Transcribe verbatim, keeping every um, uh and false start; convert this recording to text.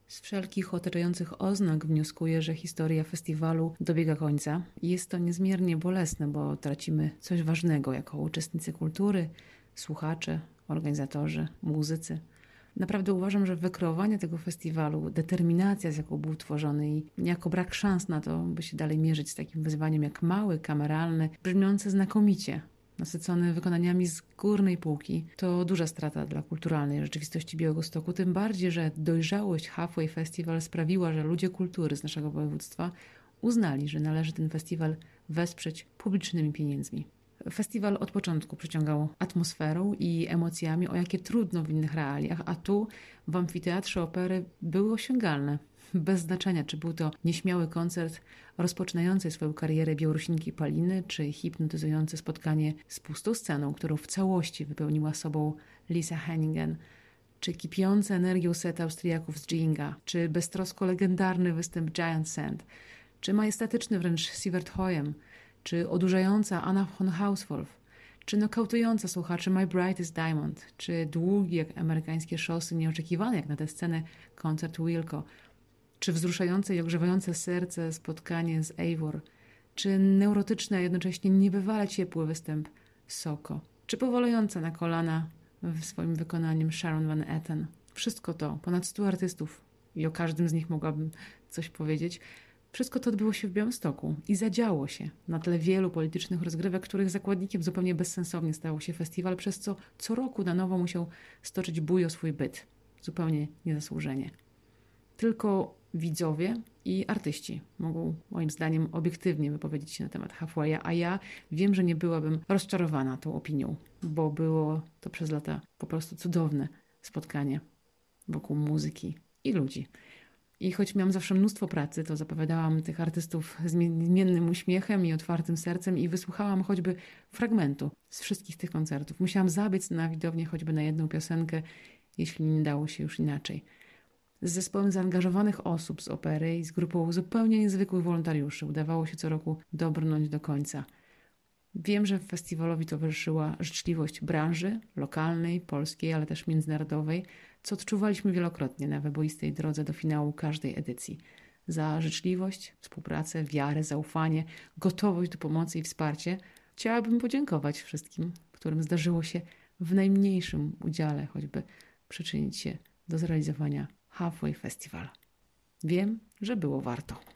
Z wszelkich otaczających oznak wnioskuję, że historia festiwalu dobiega końca. Jest to niezmiernie bolesne, bo tracimy coś ważnego jako uczestnicy kultury, słuchacze, organizatorzy, muzycy. Naprawdę uważam, że wykreowanie tego festiwalu, determinacja, z jaką był tworzony i niejako brak szans na to, by się dalej mierzyć z takim wyzwaniem jak mały, kameralny, brzmiący znakomicie, nasycony wykonaniami z górnej półki, to duża strata dla kulturalnej rzeczywistości Białegostoku, tym bardziej, że dojrzałość Halfway Festival sprawiła, że ludzie kultury z naszego województwa uznali, że należy ten festiwal wesprzeć publicznymi pieniędzmi. Festiwal od początku przyciągał atmosferą i emocjami, o jakie trudno w innych realiach, a tu w amfiteatrze opery były osiągalne. Bez znaczenia, czy był to nieśmiały koncert rozpoczynającej swoją karierę Białorusinki Paliny, czy hipnotyzujące spotkanie z pustą sceną, którą w całości wypełniła sobą Lisa Hennigan, czy kipiące energią set Austriaków z Ginga, czy beztrosko legendarny występ Giant Sand, czy majestatyczny wręcz Sievert Hoyem, czy odurzająca Anna von Hauswolf, czy nokautująca słuchaczy My Brightest Diamond, czy długi jak amerykańskie szosy, nieoczekiwany jak na tę scenę koncert Wilco, czy wzruszające i ogrzewające serce spotkanie z Eivor, czy neurotyczny, a jednocześnie niebywale ciepły występ Soko, czy powalająca na kolana w swoim wykonaniu Sharon Van Etten. Wszystko to, ponad stu artystów, i o każdym z nich mogłabym coś powiedzieć, wszystko to odbyło się w Białymstoku i zadziało się na tle wielu politycznych rozgrywek, których zakładnikiem zupełnie bezsensownie stał się festiwal, przez co co roku na nowo musiał stoczyć bój o swój byt. Zupełnie niezasłużenie. Tylko widzowie i artyści mogą, moim zdaniem, obiektywnie wypowiedzieć się na temat Halfwaya, a ja wiem, że nie byłabym rozczarowana tą opinią, bo było to przez lata po prostu cudowne spotkanie wokół muzyki i ludzi. I choć miałam zawsze mnóstwo pracy, to zapowiadałam tych artystów z zmiennym uśmiechem i otwartym sercem i wysłuchałam choćby fragmentu z wszystkich tych koncertów. Musiałam zabiec na widownię choćby na jedną piosenkę, jeśli nie dało się już inaczej. Z zespołem zaangażowanych osób z opery i z grupą zupełnie niezwykłych wolontariuszy udawało się co roku dobrnąć do końca. Wiem, że festiwalowi towarzyszyła życzliwość branży, lokalnej, polskiej, ale też międzynarodowej, co odczuwaliśmy wielokrotnie na wyboistej drodze do finału każdej edycji. Za życzliwość, współpracę, wiarę, zaufanie, gotowość do pomocy i wsparcie chciałabym podziękować wszystkim, którym zdarzyło się w najmniejszym udziale choćby przyczynić się do zrealizowania Halfway Festival. Wiem, że było warto.